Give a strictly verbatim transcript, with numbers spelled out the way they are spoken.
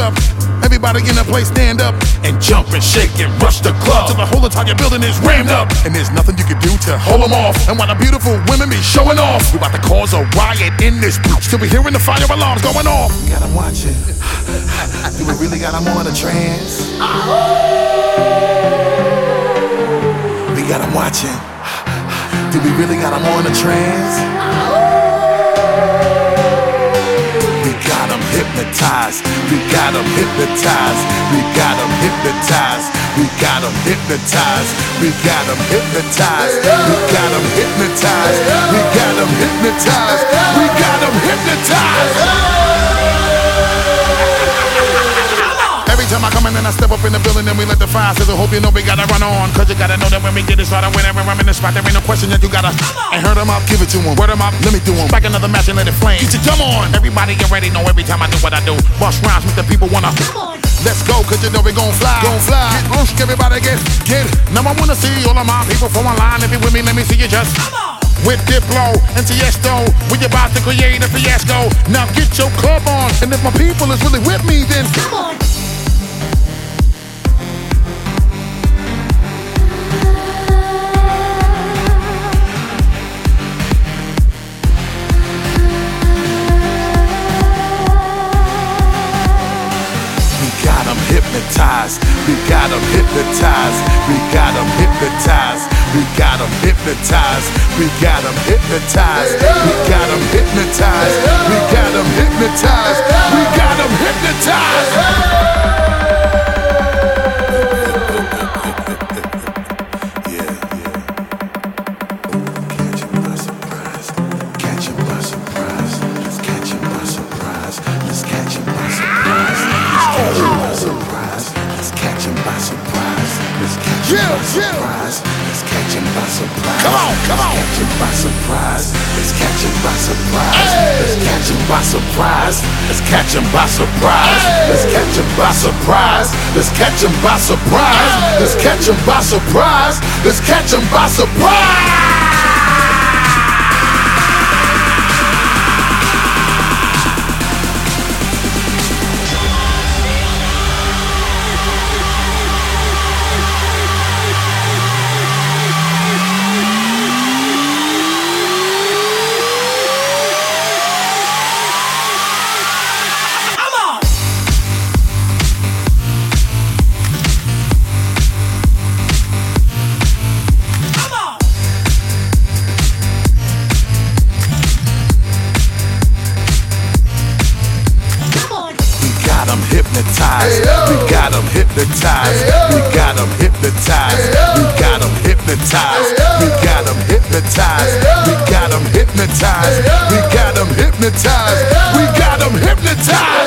up. Everybody in the place stand up and jump and shake and rush the club till the whole entire building is rammed up. And there's nothing you can do to hold them off. And while the beautiful women be showing off, we about to cause a riot in this bitch till we hearing the fire alarms going off. We got them watching. Do we really got them on a trance? We got them watching. Do we really got them on a trance? We got them hypnotized. We got them hypnotized. We got them hypnotized. We got them hypnotized. We got them hypnotized. We got them hypnotized. We got them hypnotized. We got them hypnotized. Every time I come in and I step up in the building and we let the fire sizzle. Hope you know we gotta run on, cause you gotta know that when we get it started, whenever I'm in the spot, there ain't no question that you gotta. And hurt them up, give it to them. Word them up, let me do them. Back another match and let it flame. Get your drum on. Everybody get ready, know every time I do what I do. Bust rhymes with the people wanna. Let's go, cause you know we gon' fly. Gon' fly. Get loose, everybody get, get. Now I wanna see all of my people from online. If you with me, let me see you just. With Diplo and Tiesto, we about to create a fiasco. Now get your club on, and if my people is really with me, then come on. Hypnotized, we got them hypnotized, we got them hypnotized, we got them hypnotized, we got them hypnotized, we got them hypnotized, we got them hypnotized, we got them hypnotized. Surprise. Let's catch him by surprise. Come on, come on. Let's catch him by surprise. Let's catch him by surprise. Let's catch him by surprise. Let's catch him by surprise. Let's catch him by surprise. Let's catch him by surprise. Let's catch him by surprise. Let's catch him by surprise. Hypnotized. We got them hypnotized. We got them hypnotized. We got them hypnotized. We got them hypnotized. We got them hypnotized. We got them hypnotized. We got them hypnotized.